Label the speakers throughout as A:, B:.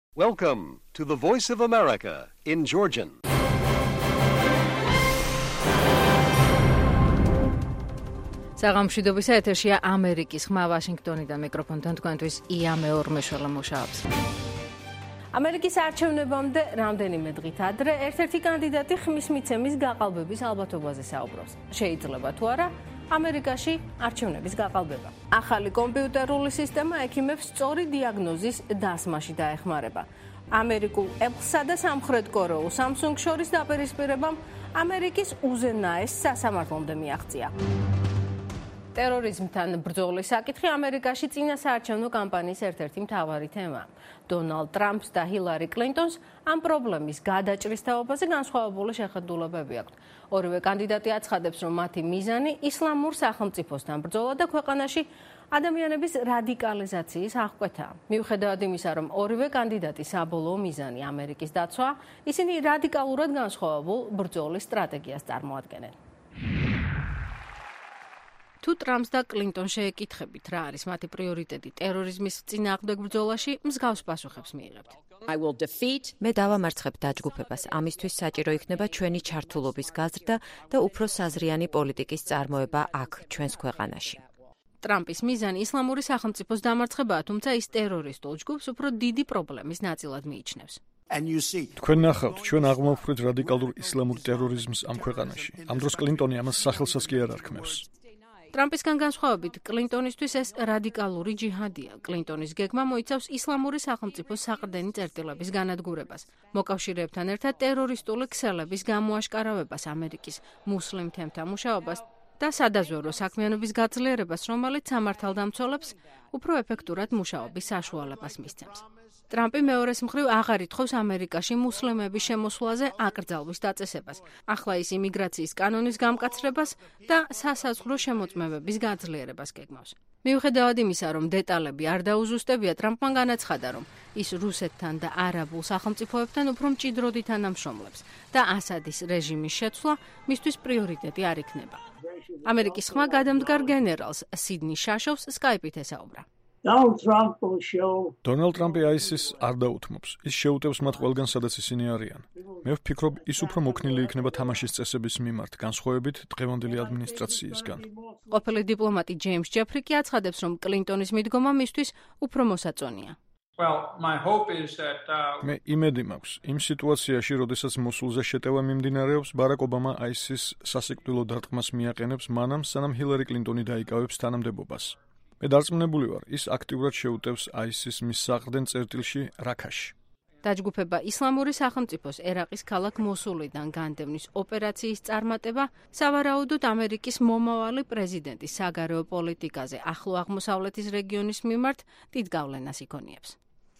A: Welcome to the Voice of America in Georgian.
B: საღამოშვიდობის ეთერშია ამერიკის ხმა ვაშინგტონიდან მიკროფონთან თქვენთვის ია მეორმეშველა მუშაობს. ამერიკის არჩევნებამდე რამდენიმე დღით ადრე ერთ-ერთი კანდიდატი ხმის მიცემის გაყალბების ალბათობაზე საუბრობს. შეიძლება თუ არა ამერიკაში არჩევნების გაყალბება. ახალი კომპიუტერული სისტემა ექიმებს სწორი დიაგნოზის დასმაში დაეხმარება. ამერიკულ Apple-სა და სამხრეთ კორეულ Samsung შორის დაპირისპირებამ ამერიკის უზენაეს სასამართლომდე მიაღწია. ტერორიზმთან ბრძოლის საკითხი ამერიკაში წინასაარჩევნო კამპანიის ერთ-ერთი მთავარი თემაა. დონალდ ტრამპს და ჰილარი კლინტონს ამ პრობლემის გადაჭრის თაობაზე განსხვავებული შეხედულებები აქვთ. ორივე კანდიდატი აცხადებს, რომ მათი მიზანი ისლამურ სახელმწიფოსთან ბრძოლა და ქვეყანაში ადამიანების რადიკალიზაციის აღკვეთაა. მიუხედავად იმისა, რომ ორივე კანდიდატის საბოლოო მიზანი ამერიკის დაცვა, ისინი რადიკალურად განსხვავებულ ბრძოლის სტრატეგიას წარმოადგენენ. თუ ტრამპს და კლინტონს შეეკითხებით, რა არის მათი პრიორიტეტი ტერორიზმის წინააღმდეგ ბრძოლაში, მსგავს პასუხებს მიიღებთ.
C: მე დავამარცხებ დაჯგუფებას. ამისთვის საჭირო იქნება ჩვენი ჩართულობის გაზრდა და უფრო საზრიანი პოლიტიკის წარმოება აქ, ჩვენს ქვეყანაში.
B: ტრამპის მიზანი ისლამური სახელმწიფოს დამარცხებაა, თუმცა ის ტერორისტულ ჯგუფს უფრო დიდი პრობლემის ნაწილად მიიჩნევს.
D: თქვენ ნახავთ, ჩვენ აღმოვხვრით რადიკალურ ისლამურ ტერორიზმს ამ ქვეყანაში. ამ დროს კლინტონი ამას სახელსაც კი არ არქმევს.
B: ტრამპისგან განსხვავებით, კლინტონისთვის ეს რადიკალური ჯიჰადია. კლინტონის გეგმა მოიცავს ისლამური სახელმწიფოს საყრდენი წერტილების განადგურებას, მოკავშირეებთან ერთად ტერორისტული ქსელების გამოაშკარავებას, ამერიკის მუსლიმ თემთან მუშაობას და სადაზვერვო საქმიანობის გაძლიერებას, რომელიც სამართალდამცველებს უფრო ეფექტურად მუშაობის საშუალებას მისცემს. ტრამპი მეორეს მხრივ აღარ ითხოვს ამერიკაში მუსლიმების შემოსვლაზე აკრძალვის დაწესებას, ახლა ის იმიგრაციის კანონის გამკაცრებას და სასაზღვრო შემოწმებების გაძლიერებას გეგმავს. მიუხედავად იმისა, რომ დეტალები არ დაუზუსტებია, ტრამპმა განაცხადა, რომ ის რუსეთთან და არაბულ სახელმწიფოებთან უფრო მჭიდროდ ითანამშრომლებს და ასადის რეჟიმის შეცვლა მისთვის პრიორიტეტი არ იქნება. ამერიკის ხმა გადამდგარ გენერალს სიდნი შაშოვს სკაიპით ესაუბრა.
D: დონალდ ტრამპი ISIS არ დაუთმობს. ის შეუტევს მათ ყველგან, სადაც ისინი არიან. მე ვფიქრობ, ის უფრო მოქნილი იქნება თამაშის წესების მიმართ, განსხვავებით დღევანდელი ადმინისტრაციისგან.
B: ყოფილი დიპლომატი ჯეიმს ჯეფრი კი აცხადებს, რომ კლინტონის მიდგომა მისთვის უფრო მოსაწონია.
D: მე იმედი მაქვს, იმ სიტუაციაში, როდესაც მოსულზე შეტევა მიმდინარეობს, ბარაკ ობამა ISIS სასიკვდილო დარტყმას მიაყენებს მანამ, სანამ ჰილარი კლინტონი დაიკავებს თანამდებობას. მე დარწმუნებული ვარ, ის აქტიურად შეუტევს ISIS მის საყრდენ წერტილში რაქაში.
B: დაჯგუფება ისლამური სახელმწიფოს ერაყის ქალაქ მოსულიდან განდევნის ოპერაციის წარმატება სავარაუდოდ ამერიკის მომავალი პრეზიდენტის საგარეო პოლიტიკაზე ახლო აღმოსავლეთის რეგიონის მიმართ დიდ გავლენას იქონიებს.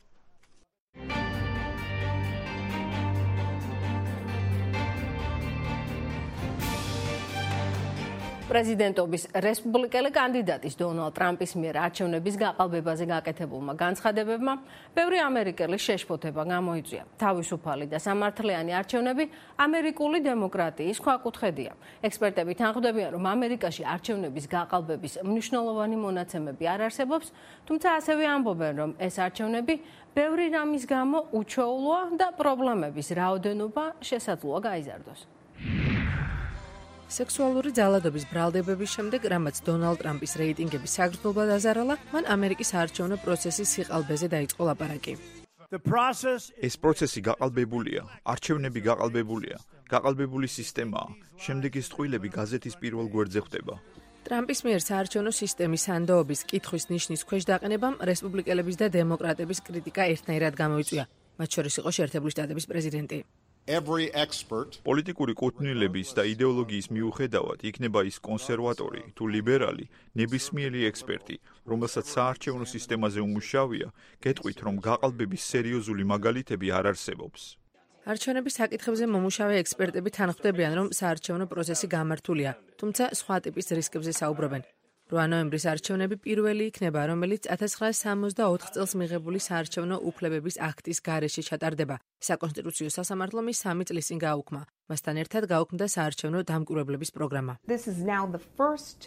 B: პრეზიდენტობის რესპუბლიკელი კანდიდატის დონალდ ტრამპის მიერ არჩევნების გაყალბებაზე გაკეთებულმა განცხადებებმა ბევრი ამერიკელის შეშფოთება გამოიწვია. თავისუფალი და სამართლიანი არჩევნები ამერიკული დემოკრატიის ქვაკუთხედია. ექსპერტები თანხმდებიან, რომ ამერიკაში არჩევნების გაყალბების მნიშვნელოვანი მონაცემები არ არსებობს, თუმცა ასევე ამბობენ, რომ ეს არჩევნები ბევრი რამის გამო უჩვეულოა და პრობლემების რაოდენობა შესაძლოა გაიზარდოს.
E: სექსუალური ძალადობის ბრალდებების შემდეგ, რამაც დონალდ ტრამპის რეიტინგების საგრძნობლად აზარალა, მან ამერიკის საარჩევნო პროცესის სიყალბეზე დაიწყო ლაპარაკი.
F: ეს პროცესი გაყალბებულია, არჩევნები გაყალბებულია, გაყალბებული სისტემაა. შემდეგ ის წყვილები გაზეთის პირველ გვერდზე ხვდება.
E: ტრამპის მიერ საარჩევნო სისტემის სანდოობის კითხვის ნიშნის ქვეშ დაყენებამ რესპუბლიკელების და დემოკრატების კრიტიკა ერთნაირად გამოიწვია, მათ შორის იყო შეერთებული შტატების პრეზიდენტი.
F: პოლიტიკური კუთვნილების და იდეოლოგიის მიუხედავად, იქნება ის კონსერვატორი თუ ლიბერალი, ნებისმიერი ექსპერტი, რომელსაც საარჩევნო სისტემაზე უმუშავია, გეტყვით, რომ გაყალბების სერიოზული მაგალითები არ არსებობს.
E: არჩევნების საკითხებზე მომუშავე ექსპერტები თანხმდებიან, რომ საარჩევნო პროცესი გამართულია, თუმცა სხვა ტიპის რისკებზე საუბრობენ. 8 ნოემბრის არჩევნები პირველი იქნება, რომელიც 1964 წელს მიღებული საარჩევნო უფლებების აქტის გარეშე ჩატარდება. საკონსტიტუციო სასამართლომ 3 წლის წინ გააუქმა. მასთან ერთად გაუქმდა საარჩევნო დამკვირვებლების პროგრამა.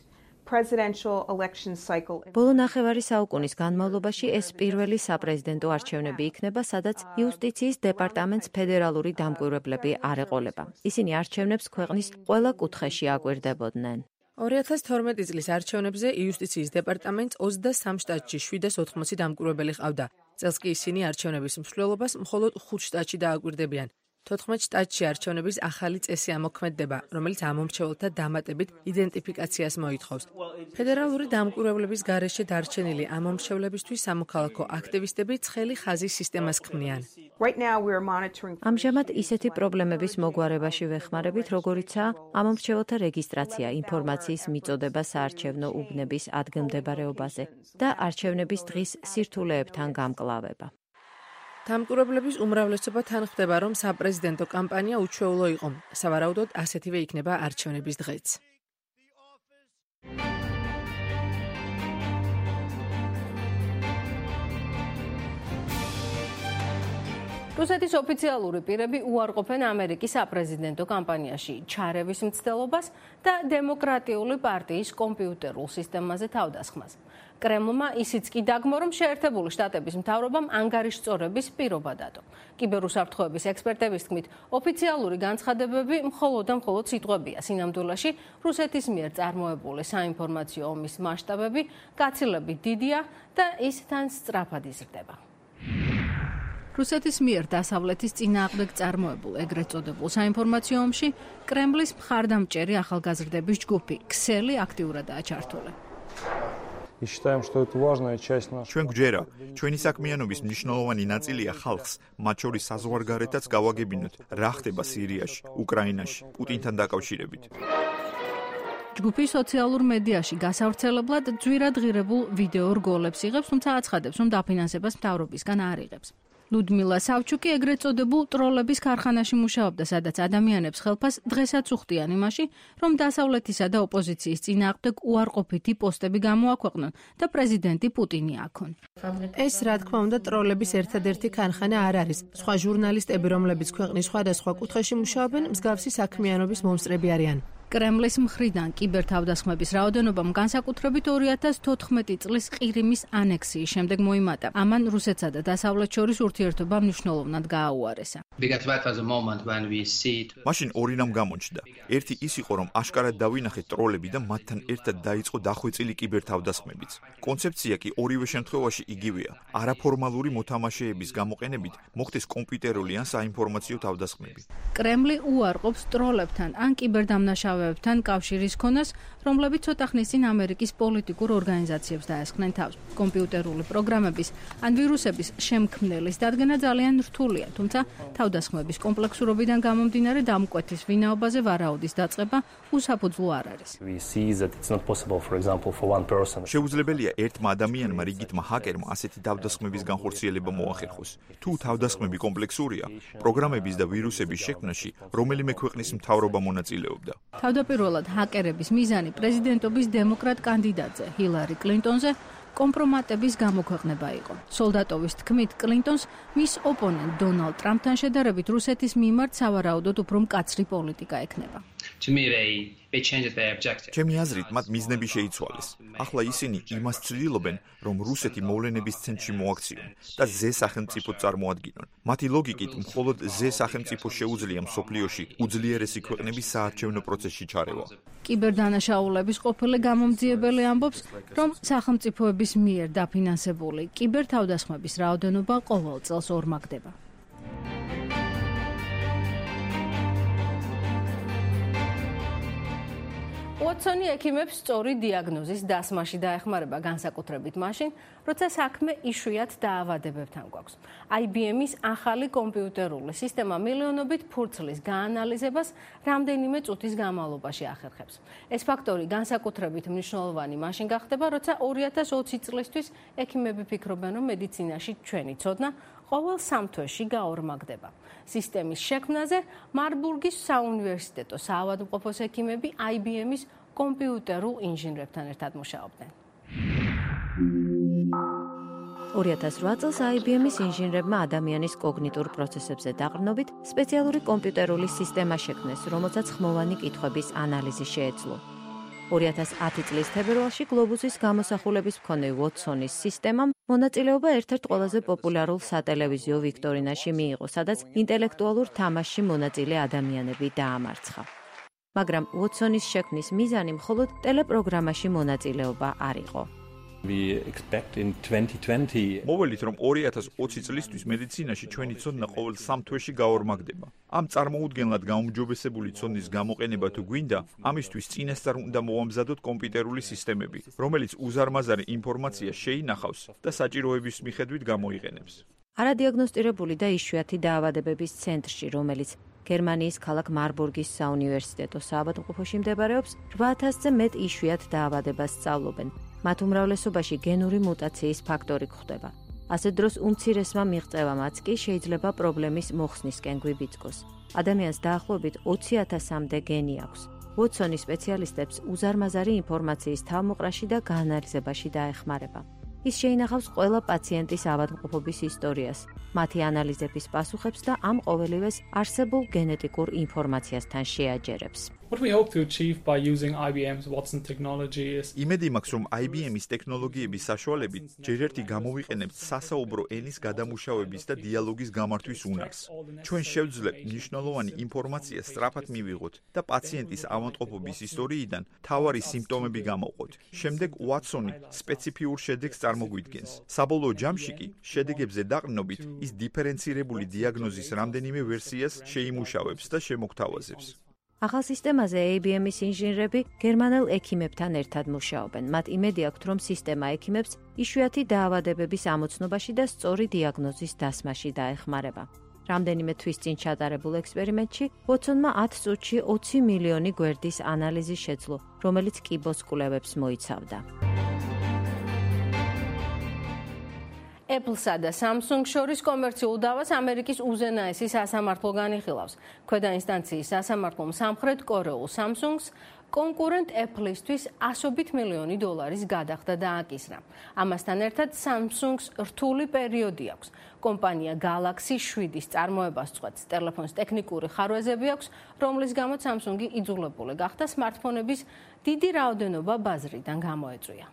C: ბოლო ნახევარი საუკუნის განმავლობაში ეს პირველი საპრეზიდენტო არჩევნები იქნება, სადაც იუსტიციის დეპარტამენტს ფედერალური დამკვირვებლები არ ეყოლება. ისინი არჩევნებს ქვეყნის ყველა კუთხეში აკვირდებოდნენ.
E: 2012 წლის არჩევნებზე იუსტიციის დეპარტამენტს 23 შტატში 780 დამკვირვებელი ყავდა. წელს კი ისინი არჩევნების მსვლელობას მხოლოდ 5 შტატში დააკვირდებიან. 14 შტატში არჩევნების ახალი წესი ამოქმედდება, რომელიც ამომრჩეველთა დამატებით იდენტიფიკაციას მოითხოვს. ფედერალური დამკვირვებლების გარეშე დარჩენილი ამომრჩევლებისთვის სამოქალაქო აქტივისტები ცხელი ხაზის სისტემას ქმნიან.
C: ამჟამად ისეთი პრობლემების მოგვარებაში ვეხმარებით, როგორიცაა ამომრჩეველთა რეგისტრაცია, ინფორმაციის მიწოდება საარჩევნო უბნების ადგილმდებარეობაზე და არჩევნების დღის სირთულეებთან გამკლავება.
E: დამკვირვებლების უმრავლესობა თან ხვდება, რომ საპრეზიდენტო კამპანია უჩვეულო იყო. სავარაუდოდ ასეთივე იქნება არჩევნების დღეც.
B: რუსეთის ოფიციალური პირები უარყოფენ ამერიკის საპრეზიდენტო კამპანიაში ჩარევის მცდელობას და დემოკრატიული პარტიის კომპიუტერულ სისტემაზე თავდასხმას. კრემლმა ისიც კი დაგმო, რომ შეერთებული შტატების მთავრობამ ანგარიშწორების პირობა დადო. კიბერუსაფრთხოების ექსპერტების თქმით, ოფიციალური განცხადებები მხოლოდ სიტყვებია. სინამდვილეში რუსეთის მიერ წარმოებული საინფორმაციო ომის მასშტაბები გაცილებით დიდია და ის თან სწრაფად იზრდება. რუსეთის მიერ დასავლეთის წინააღმდეგ წარმოებულ ეგრეთ წოდებულ საინფორმაციო ომში კრემლის მხარდამჭერი ახალგაზრდების ჯგუფი ქსელი აქტიურადაა ჩართული.
F: ჩვენ გვჯერა, ჩვენი საქმიანობის მნიშვნელოვანი ნაწილია ხალხს, მათ შორის საზღვარგარეთაც გავაგებინოთ, რა ხდება სირიაში, უკრაინაში, პუტინთან დაკავშირებით.
B: ჯგუფი სოციალურ მედიაში გასავრცელებლად ძვირად ღირებულ ვიდეო რგოლებს იღებს, თუმცა აცხადებს, რომ დაფინანსებას მთავრობისგან არ იღებს. ლუდმილა სავჩუკი ეგრეთ წოდებულ ტროლების ქარხანაში მუშაობდა, სადაც ადამიანებს ხელფას დღესაც უხდიან იმაში, რომ დასავლეთისა და ოპოზიციის წინააღმდეგ უარყოფითი პოსტები გამოაქვეყნონ და პრეზიდენტი პუტინი აქონ.
E: ეს, რა თქმა უნდა, ტროლების ერთადერთი ქარხანა არ არის. სხვა ჟურნალისტები, რომლებიც ქვეყნის სხვადასხვა კუთხეში მუშაობენ, მსგავსი საქმიანობის მომსწრები არიან.
B: კრემლის მხრიდან კიბერთავდასხმების რაოდენობამ განსაკუთრებით 2014 წლის ყირიმის ანექსიის შემდეგ მოიმატა. ამან რუსეთსა და დასავლეთს შორის ურთიერთობა მნიშვნელოვნად გააუარესა.
F: მაშინ ორი რამ გამოჩნდა. ერთი ის იყო, რომ აშკარად დავინახეთ ტროლები და მათთან ერთად დაიწყო დახვეწილი კიბერთავდასხმებიც. კონცეფცია კი ორივე შემთხვევაში იგივეა. არაფორმალური მოთამაშეების გამოყენებით მოხდეს კომპიუტერული ან საინფორმაციო თავდასხმები.
B: კრემლი უარყოფს ტროლებთან ან კიბერდამნაშავეებთან კავშირის ქონას, რომლებიც ცოტა ხნის წინ ამერიკის პოლიტიკურ ორგანიზაციებს დაესხნენ თავს. კომპიუტერული პროგრამების ან ვირუსების შემქმნელის დადგენა ძალიან რთულია, თუმცა თავდასხმების კომპლექსურობიდან გამომდინარე დამკვეთის ვინაობაზე ვარაუდის დაწყება უსაფუძვლო არ არის.
F: შეუძლებელია ერთმა ადამიანმა რიგითმა ჰაკერმა ასეთი თავდასხმების განხორციელება მოახერხოს. თუ თავდასხმები კომპლექსურია, პროგრამების და ვირუსების შექმნაში რომელიმე ქვეყნის მთავრობა მონაწილეობდა.
B: თავდაპირველად ჰაკერების მიზანი პრეზიდენტობის დემოკრატ კანდიდატზე, ჰილარი კლინტონზე, კომპრომატების გამოქვეყნება იყო. სოლდატოვის თქმით, კლინტონს მის ოპონენტ დონალდ ტრამპთან შედარებით რუსეთის მიმართ სავარაუდოდ უფრო მკაცრი პოლიტიკა ექნება.
F: ჩემი აზრით, მათ მიზნები შეიცვალეს. ახლა ისინი იმას ცდილობენ, რომ რუსეთი მოვლენების ცენტრში მოაქციონ და ზე სახელმწიფოდ წარმოადგინონ. მათი ლოგიკით, მხოლოდ ზე სახელმწიფო შეუძლია მსოფლიოში უძლიერესი ქვეყნების საარჩევნო პროცესში ჩარევა.
B: კიბერდანაშაულების ყოფილი გამომძიებელი ამბობს, რომ სახელმწიფოების მიერ დაფინანსებული კიბერთავდასხმების რაოდენობა ყოველ წელს ორმაგდება. უოტსონი ექიმებს სწორი დიაგნოზის დასმაში დაეხმარება განსაკუთრებით მაშინ, როცა საქმე იშვიათ დაავადებებთან გვაქვს. IBM-ის ახალი კომპიუტერული სისტემა მილიონობით ფურცლის გაანალიზებას რამდენიმე წუთის განმავლობაში ახერხებს. ეს ფაქტორი განსაკუთრებით მნიშვნელოვანი მაშინ გახდება, როცა 2020 წლისთვის ექიმები ფიქრობენ, რომ მედიცინაში ჩვენი ცოდნა ყოველ 3 თვეში გაორმაგდება. სისტემის შექმნაზე მარბურგის საუნივერსიტეტო საავადმყოფოს ექიმები IBM-ის კომპიუტერულ ინჟინრებთან ერთად მუშაობდნენ.
C: 2008 წელს IBM-ის ინჟინრებმა ადამიანის კოგნიტურ პროცესებზე დაყრდნობით სპეციალური კომპიუტერული სისტემა შექმნეს, რომელსაც ხმოვანი კითხვების ანალიზი შეეძლო. 2010 წლის თებერვალში გლობუსის გამოსახულების მქონე Watson-ის სისტემამ მონაწილეობა ერთ-ერთ ყველაზე პოპულარულ სატელევიზიო ვიქტორინაში მიიღო, სადაც ინტელექტუალურ თამაშში მონაწილე ადამიანები დაამარცხა. მაგრამ Watson-ის შექმნის მიზანი მხოლოდ ტელეპროგრამაში მონაწილეობა არ იყო.
F: მოველით, რომ 2020 წლისთვის მედიცინაში ჩვენი ცოდნა ყოველ 3 თვეში გაორმაგდება. ამ წარმოუდგენლად გაუმჯობესებული ცოდნის გამოყენება თუ გვინდა, ამისთვის წინასწარ უნდა მოვამზადოთ კომპიუტერული სისტემები, რომელიც უზარმაზარი ინფორმაცია შეინახავს და საჭიროების მიხედვით გამოიყენებს.
C: არადიაგნოსტირებული და იშვიათი დაავადებების ცენტრში, რომელიც გერმანიის ქალაქ მარბურგის საუნივერსიტეტო საავადმყოფოში მდებარეობს, 8000-ზე მეტ იშვიათ დაავადებას სწავლობენ. მათ უმრავლესობაში გენური მუტაციის ფაქტორი გვხვდება. ასეთ დროს უმცირესმა მიღწევამაც კი შეიძლება პრობლემის მოხსნისკენ გვიბიძგოს. ადამიანს დაახლოებით 20,000-მდე გენი აქვს. Watson-ის სპეციალისტებს უზარმაზარი ინფორმაციის თავმოყრაში და გაანალიზებაში დაეხმარება. ის შეინახავს ყველა პაციენტის ავადმყოფობის ისტორიას, მათი ანალიზების პასუხებს და ამ ყოველივეს არსებულ გენეტიკურ ინფორმაციასთან შეაჯერებს.
G: What we hope to achieve by using IBM's Watson technology is
F: იმედი მაქვს, რომ IBM-ის ტექნოლოგიების საშუალებით ჯერ ერთი გამოვიყენებთ სასაუბრო ენის გადამუშავების და დიალოგის გამართვის უნარს. ჩვენ შევძლებთ მნიშვნელოვანი ინფორმაცია სწრაფად მივიღოთ და პაციენტის ავადმყოფობის ისტორიიდან მთავარი სიმპტომები გამოვყოთ. შემდეგ Watson-ი სპეციფიურ შედეგს წარმოგვიდგენს. საბოლოო ჯამში კი შედეგებზე დაყრდნობით ის დიფერენცირებული დიაგნოზის რამდენიმე ვერსიას შეიმუშავებს და შემოგთავაზებს.
C: ახალ სისტემაზე IBM-ის ინჟინრები გერმანელ ექიმებთან ერთად მუშაობენ. მათ იმედი აქვთ, რომ სისტემა ექიმებს იშვიათი დაავადებების ამოცნობაში და სწორი დიაგნოზის დასმაში დაეხმარება. რამდენიმე თვის წინ ჩატარებულ ექსპერიმენტში Watson-მა 10 წუთში 20 მილიონი გვერდის ანალიზი შეძლო, რომელიც კიბოს კვლევებს მოიცავდა.
B: Apple-სა და Samsung შორის კომერციულ დავას ამერიკის უზენაესი სასამართლო განიხილავს. ქვედა ინსტანციის სასამართლომ სამხრეთ კორეულ Samsung-ს კონკურენტ Apple-ისთვის $100 მილიონი გადახდა დააკისრა. ამასთან ერთად Samsung-ს რთული პერიოდი აქვს. კომპანია Galaxy 7-ის წარმოებას წყვეტს. ტელეფონს ტექნიკური ხარვეზები აქვს, რომლის გამო Samsung-ი იძულებული გახდა სმარტფონების დიდი რაოდენობა ბაზრიდან გამოეწვია.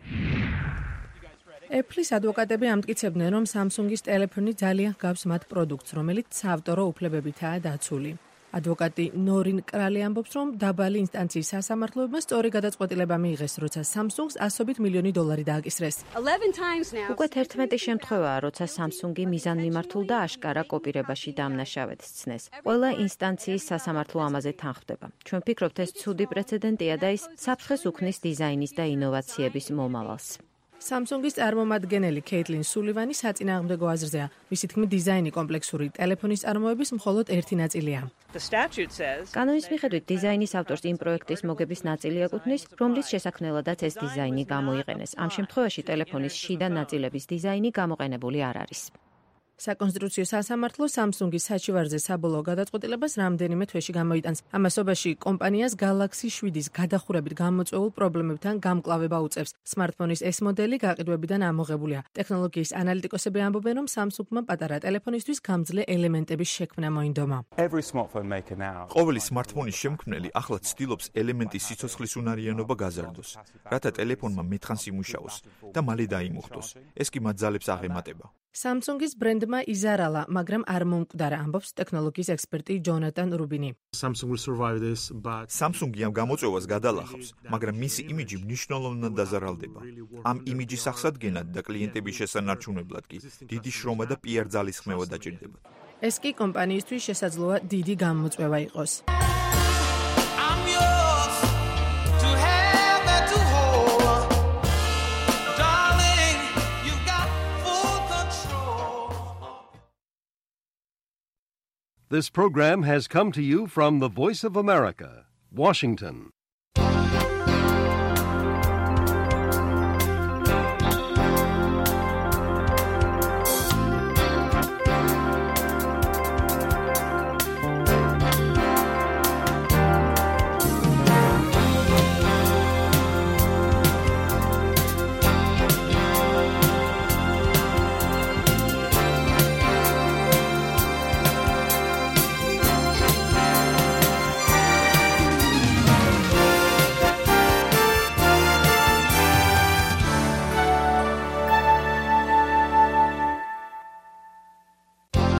E: Apple-ის ადვოკატები ამტკიცებდნენ, რომ Samsung-ის ტელეფონი ძალიან გავს მათ პროდუქტს, რომელიც საავტორო უფლებებითაა დაცული. ადვოკატი ნორინ კრალი ამბობს, რომ დაბალი ინსტანციის სასამართლოებმა სწორი გადაწყვეტილება მიიღეს, როცა Samsung-ს $100 მილიონი დააკისრეს.
C: უკვე 11 შემთხვევაა, როცა Samsung-ი მიზანმიმართულ და აშკარა კოპირებაში დამნაშავედ სცნეს. ყველა ინსტანციის სასამართლო ამაზე თანხმდება. ჩვენ ვფიქრობთ, ეს ცუდი პრეცედენტია და ის საფრთხეს უქმნის დიზაინის და ინოვაციების მომავალს.
E: Samsung-ის წარმომადგენელი Caitlin Sullivan-ი საწინააღმდეგო აზრზეა. მისი თქმით, დიზაინი კომპლექსური ტელეფონის წარმოების მხოლოდ ერთი ნაწილია.
C: კანონის მიხედვით დიზაინის ავტორს იმ პროექტის მოგების ნაწილი ეკუთვნის, რომლის შესაქმნელადაც ეს დიზაინი გამოიყენეს. ამ შემთხვევაში ტელეფონის შიდა ნაწილების დიზაინი გამოყენებული არ არის.
E: საკონსტიტუციო სასამართლო Samsung-ის საჩივარზე საბოლოო გადაწყვეტილებას რამდენიმე თვეში გამოიტანს. ამასობაში კომპანიას Galaxy 7-ის გადახურებით გამოწვეულ პრობლემებთან გამკლავება უწევს. სმარტფონის ეს მოდელი გაყიდვებიდან ამოღებულია. ტექნოლოგიის ანალიტიკოსები ამბობენ, რომ Samsung-მა პატარა ტელეფონისთვის გამძლე ელემენტების შექმნა მოინდომა.
F: ყოველი სმარტფონის შემქმნელი ახლა ცდილობს ელემენტის სიცოცხლის უნარიანობა გაზარდოს, რათა ტელეფონმა მეტხანს იმუშაოს და მალე დაიმუხტოს. ეს კი მათ ძალებს აღემატება.
E: Samsung-ის ბრენდმა იზარალა, მაგრამ არ მომკვდარა, ამბობს ტექნოლოგიის ექსპერტი ჯონატან რუბინი.
F: Samsung-ი ამ გამოწვევას გადალახავს, მაგრამ მისი იმიჯი მნიშვნელოვნად დაზარალდება. ამ იმიჯის აღსადგენად და კლიენტების შესანარჩუნებლად კი დიდი შრომა და PR ძალისხმევა დაჭირდება.
E: ეს კი კომპანიისთვის შესაძლოა დიდი გამოწვევა იყოს.
A: This program has come to you from the Voice of America, Washington.